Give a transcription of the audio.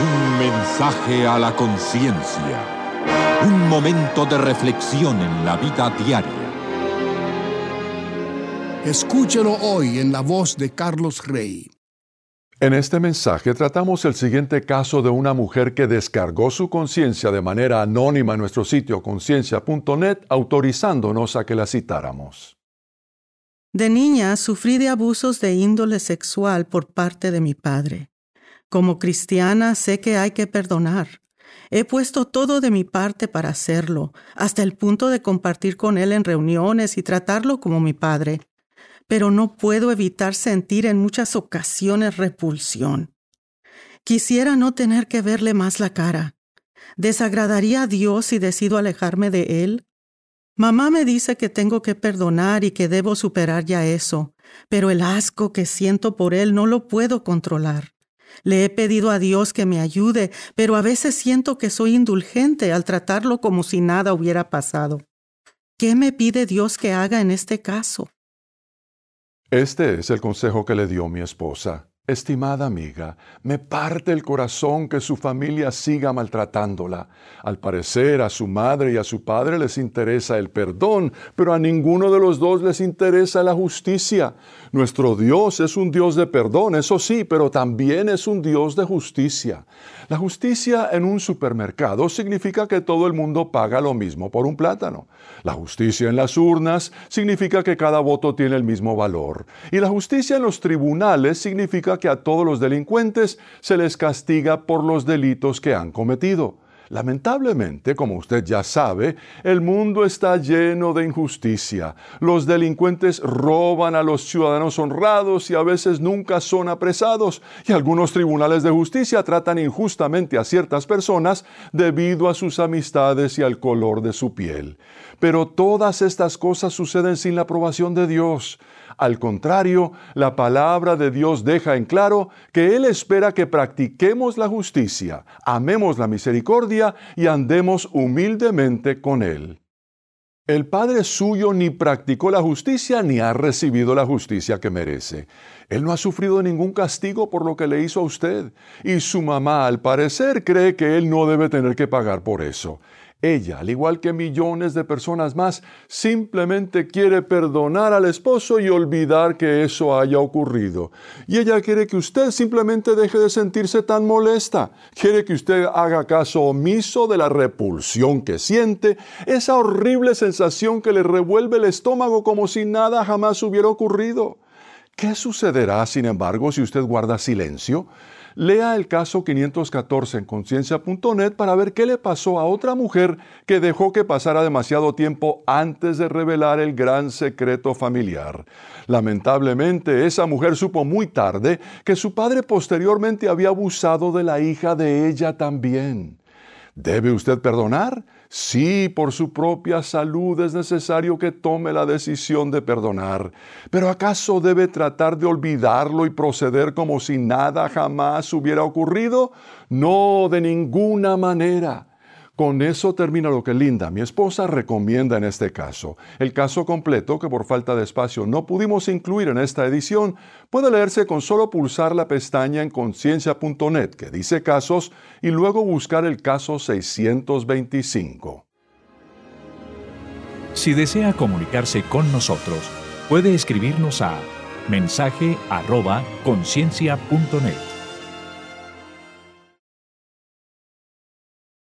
Un mensaje a la conciencia. Un momento de reflexión en la vida diaria. Escúchelo hoy en la voz de Carlos Rey. En este mensaje tratamos el siguiente caso de una mujer que descargó su conciencia de manera anónima en nuestro sitio conciencia.net, autorizándonos a que la citáramos. De niña sufrí de abusos de índole sexual por parte de mi padre. Como cristiana sé que hay que perdonar. He puesto todo de mi parte para hacerlo, hasta el punto de compartir con él en reuniones y tratarlo como mi padre. Pero no puedo evitar sentir en muchas ocasiones repulsión. Quisiera no tener que verle más la cara. ¿Desagradaría a Dios si decido alejarme de Él? Mamá me dice que tengo que perdonar y que debo superar ya eso, pero el asco que siento por Él no lo puedo controlar. Le he pedido a Dios que me ayude, pero a veces siento que soy indulgente al tratarlo como si nada hubiera pasado. ¿Qué me pide Dios que haga en este caso? Este es el consejo que le dio mi esposa. Estimada amiga, me parte el corazón que su familia siga maltratándola. Al parecer, a su madre y a su padre les interesa el perdón, pero a ninguno de los dos les interesa la justicia. Nuestro Dios es un Dios de perdón, eso sí, pero también es un Dios de justicia. La justicia en un supermercado significa que todo el mundo paga lo mismo por un plátano. La justicia en las urnas significa que cada voto tiene el mismo valor. Y la justicia en los tribunales significa que a todos los delincuentes se les castiga por los delitos que han cometido. Lamentablemente, como usted ya sabe, el mundo está lleno de injusticia. Los delincuentes roban a los ciudadanos honrados y a veces nunca son apresados. Y algunos tribunales de justicia tratan injustamente a ciertas personas debido a sus amistades y al color de su piel. Pero todas estas cosas suceden sin la aprobación de Dios. Al contrario, la palabra de Dios deja en claro que Él espera que practiquemos la justicia, amemos la misericordia y andemos humildemente con Él. El Padre suyo ni practicó la justicia ni ha recibido la justicia que merece. Él no ha sufrido ningún castigo por lo que le hizo a usted, y su mamá, al parecer, cree que Él no debe tener que pagar por eso. Ella, al igual que millones de personas más, simplemente quiere perdonar al esposo y olvidar que eso haya ocurrido. Y ella quiere que usted simplemente deje de sentirse tan molesta. Quiere que usted haga caso omiso de la repulsión que siente, esa horrible sensación que le revuelve el estómago como si nada jamás hubiera ocurrido. ¿Qué sucederá, sin embargo, si usted guarda silencio? Lea el caso 514 en conciencia.net para ver qué le pasó a otra mujer que dejó que pasara demasiado tiempo antes de revelar el gran secreto familiar. Lamentablemente, esa mujer supo muy tarde que su padre posteriormente había abusado de la hija de ella también. ¿Debe usted perdonar? Sí, por su propia salud es necesario que tome la decisión de perdonar. ¿Pero acaso debe tratar de olvidarlo y proceder como si nada jamás hubiera ocurrido? No, de ninguna manera. Con eso termina lo que Linda, mi esposa, recomienda en este caso. El caso completo, que por falta de espacio no pudimos incluir en esta edición, puede leerse con solo pulsar la pestaña en conciencia.net que dice casos y luego buscar el caso 625. Si desea comunicarse con nosotros, puede escribirnos a mensaje@conciencia.net.